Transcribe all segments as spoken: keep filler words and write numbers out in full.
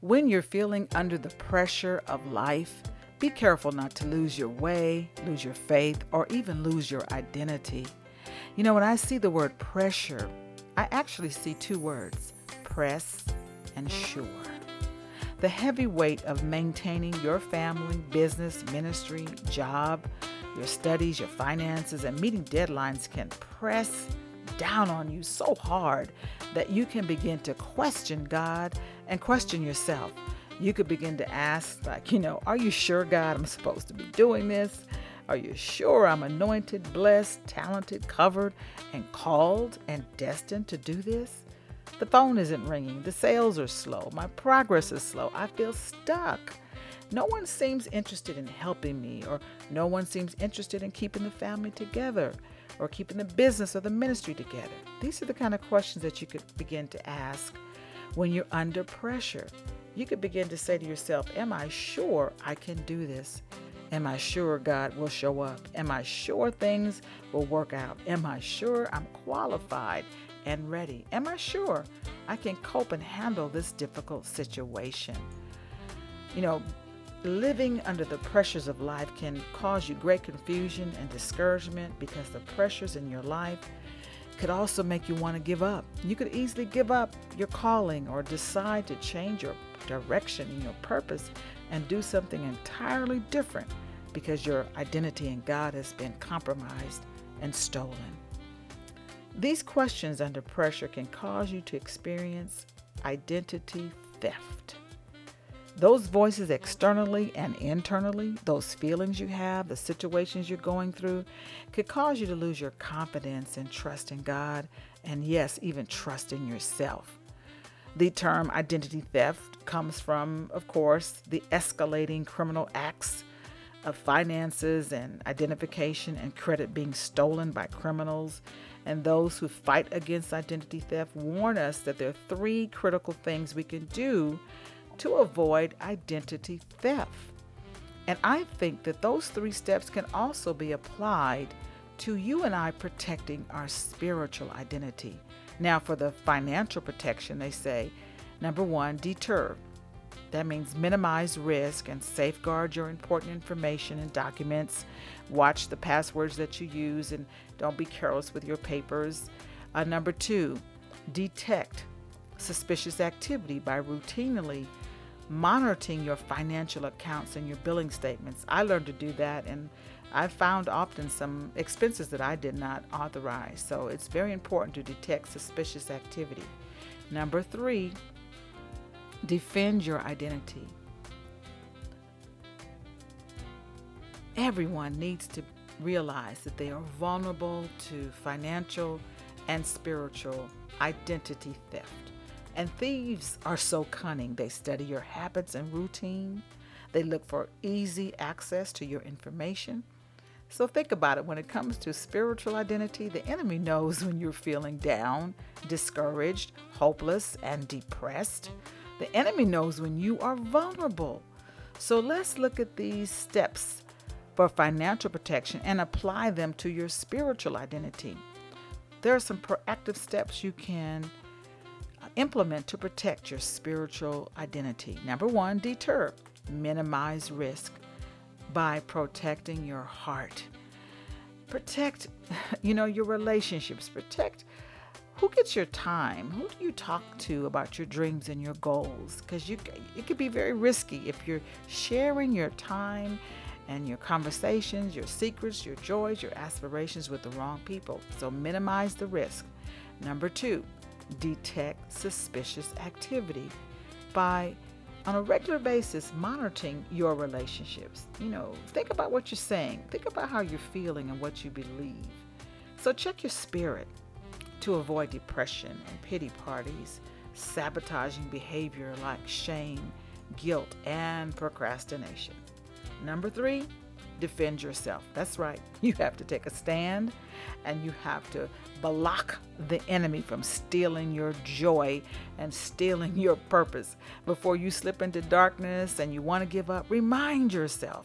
When you're feeling under the pressure of life, be careful not to lose your way, lose your faith, or even lose your identity. You know, when I see the word pressure, I actually see two words, press and sure. The heavy weight of maintaining your family, business, ministry, job, your studies, your finances, and meeting deadlines can press down on you so hard that you can begin to question God and question yourself. You could begin to ask, like, you know, are you sure, God, I'm supposed to be doing this? Are you sure I'm anointed, blessed, talented, covered, and called and destined to do this? The phone isn't ringing. The sales are slow. My progress is slow. I feel stuck. No one seems interested in helping me, or no one seems interested in keeping the family together, or keeping the business or the ministry together. These are the kind of questions that you could begin to ask when you're under pressure. You could begin to say to yourself, am I sure I can do this? Am I sure God will show up? Am I sure things will work out? Am I sure I'm qualified and ready? Am I sure I can cope and handle this difficult situation? You know, living under the pressures of life can cause you great confusion and discouragement, because the pressures in your life could also make you want to give up. You could easily give up your calling or decide to change your direction and your purpose and do something entirely different because your identity in God has been compromised and stolen. These questions under pressure can cause you to experience identity theft. Those voices externally and internally, those feelings you have, the situations you're going through, could cause you to lose your confidence and trust in God, and yes, even trust in yourself. The term identity theft comes from, of course, the escalating criminal acts of finances and identification and credit being stolen by criminals. And those who fight against identity theft warn us that there are three critical things we can do to avoid identity theft. And I think that those three steps can also be applied to you and I protecting our spiritual identity. Now, for the financial protection, they say, number one, deter. That means minimize risk and safeguard your important information and documents. Watch the passwords that you use and don't be careless with your papers. Uh, number two, detect suspicious activity by routinely monitoring your financial accounts and your billing statements. I learned to do that, and I found often some expenses that I did not authorize. So it's very important to detect suspicious activity. Number three, defend your identity. Everyone needs to realize that they are vulnerable to financial and spiritual identity theft. And thieves are so cunning. They study your habits and routine. They look for easy access to your information. So think about it. When it comes to spiritual identity, the enemy knows when you're feeling down, discouraged, hopeless, and depressed. The enemy knows when you are vulnerable. So let's look at these steps for financial protection and apply them to your spiritual identity. There are some proactive steps you can implement to protect your spiritual identity. Number one, deter. Minimize risk by protecting your heart. Protect, you know, your relationships. Protect who gets your time. Who do you talk to about your dreams and your goals? Because you, it could be very risky if you're sharing your time and your conversations, your secrets, your joys, your aspirations with the wrong people. So minimize the risk. Number two, detect suspicious activity by, on a regular basis, monitoring your relationships. You know, think about what you're saying. Think about how you're feeling and what you believe. So check your spirit to avoid depression and pity parties, sabotaging behavior like shame, guilt, and procrastination. Number three, defend yourself. That's right. You have to take a stand, and you have to block the enemy from stealing your joy and stealing your purpose. Before you slip into darkness and you want to give up, remind yourself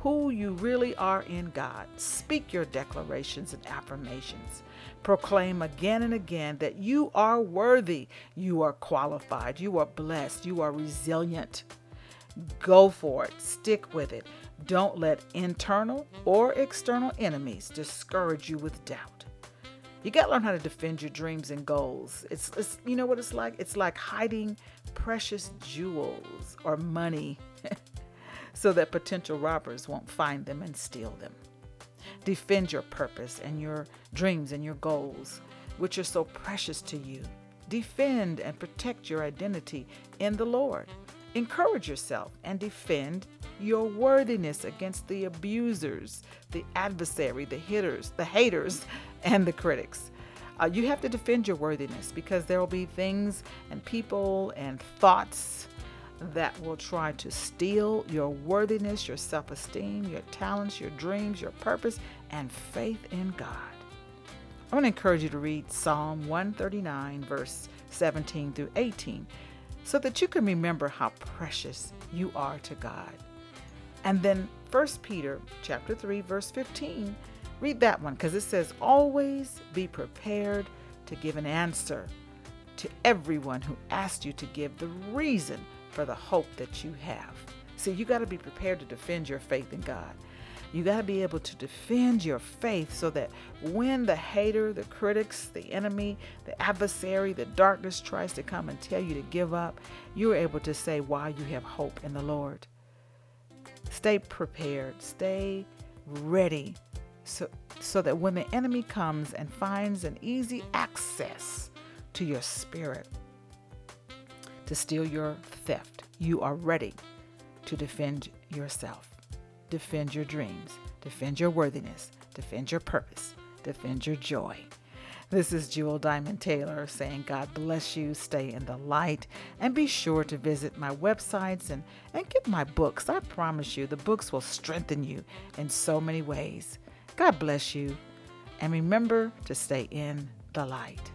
who you really are in God. Speak your declarations and affirmations. Proclaim again and again that you are worthy, you are qualified, you are blessed, you are resilient. Go for it. Stick with it. Don't let internal or external enemies discourage you with doubt. You got to learn how to defend your dreams and goals. It's, it's you know what it's like? It's like hiding precious jewels or money so that potential robbers won't find them and steal them. Defend your purpose and your dreams and your goals, which are so precious to you. Defend and protect your identity in the Lord. Encourage yourself and defend your worthiness against the abusers, the adversary, the hitters, the haters, and the critics. Uh, you have to defend your worthiness because there will be things and people and thoughts that will try to steal your worthiness, your self-esteem, your talents, your dreams, your purpose, and faith in God. I want to encourage you to read Psalm one thirty-nine, verse seventeen through eighteen, so that you can remember how precious you are to God. And then First Peter chapter three, verse fifteen, read that one because it says, always be prepared to give an answer to everyone who asks you to give the reason for the hope that you have. See, you got to be prepared to defend your faith in God. You got to be able to defend your faith so that when the hater, the critics, the enemy, the adversary, the darkness tries to come and tell you to give up, you're able to say why you have hope in the Lord. Stay prepared. Stay ready so, so that when the enemy comes and finds an easy access to your spirit to steal your theft, you are ready to defend yourself. Defend your dreams, defend your worthiness, defend your purpose, defend your joy. This is Jewel Diamond Taylor saying God bless you, stay in the light, and be sure to visit my websites and, and get my books. I promise you the books will strengthen you in so many ways. God bless you, and remember to stay in the light.